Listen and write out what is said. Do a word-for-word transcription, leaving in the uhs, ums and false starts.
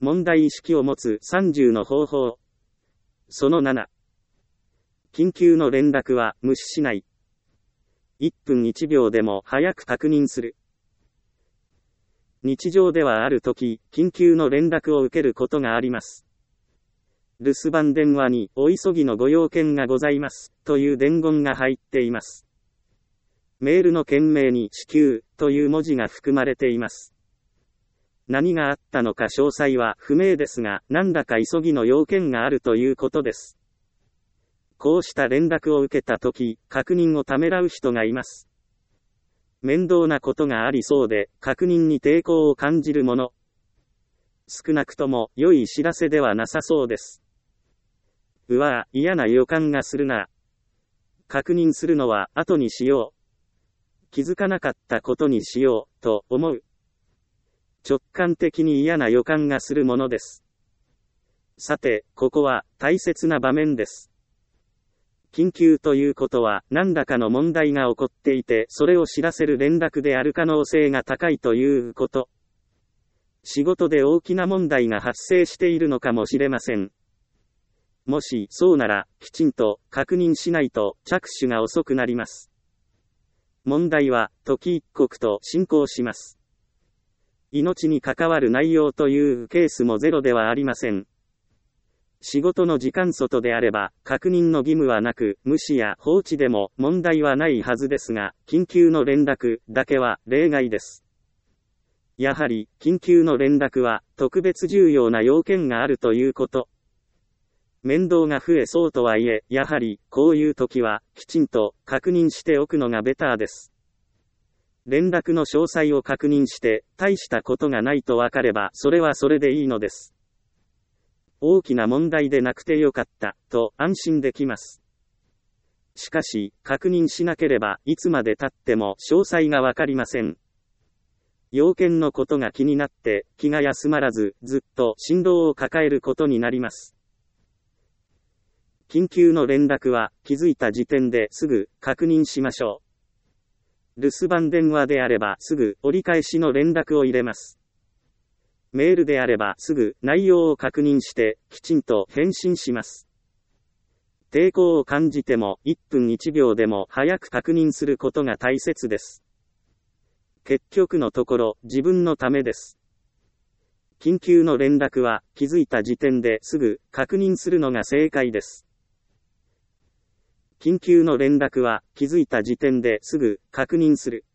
問題意識を持つさんじゅうの方法。そのなな。緊急の連絡は無視しない。いっぷんいちびょうでも早く確認する。日常ではあるとき、緊急の連絡を受けることがあります。留守番電話にお急ぎのご用件がございますという伝言が入っています。メールの件名に至急という文字が含まれています。何があったのか詳細は不明ですが、何らか急ぎの要件があるということです。こうした連絡を受けたとき、確認をためらう人がいます。面倒なことがありそうで、確認に抵抗を感じるもの。少なくとも良い知らせではなさそうです。うわぁ、嫌な予感がするな。確認するのは後にしよう。気づかなかったことにしよう、と思う。直感的に嫌な予感がするものです。さて、ここは大切な場面です。緊急ということは何らかの問題が起こっていて、それを知らせる連絡である可能性が高いということ。仕事で大きな問題が発生しているのかもしれません。もしそうなら、きちんと確認しないと着手が遅くなります。問題は時一刻と進行します。命に関わる内容というケースもゼロではありません。仕事の時間外であれば、確認の義務はなく、無視や放置でも問題はないはずですが、緊急の連絡だけは例外です。やはり、緊急の連絡は特別重要な要件があるということ。面倒が増えそうとはいえ、やはり、こういう時は、きちんと確認しておくのがベターです。連絡の詳細を確認して、大したことがないとわかれば、それはそれでいいのです。大きな問題でなくてよかった、と安心できます。しかし、確認しなければ、いつまで経っても詳細がわかりません。要件のことが気になって、気が休まらず、ずっと心労を抱えることになります。緊急の連絡は、気づいた時点ですぐ確認しましょう。留守番電話であれば、すぐ折り返しの連絡を入れます。メールであればすぐ内容を確認してきちんと返信します。抵抗を感じてもいっぷんいちびょうでも早く確認することが大切です。結局のところ自分のためです。緊急の連絡は気づいた時点ですぐ確認するのが正解です。緊急の連絡は気づいた時点ですぐ確認する。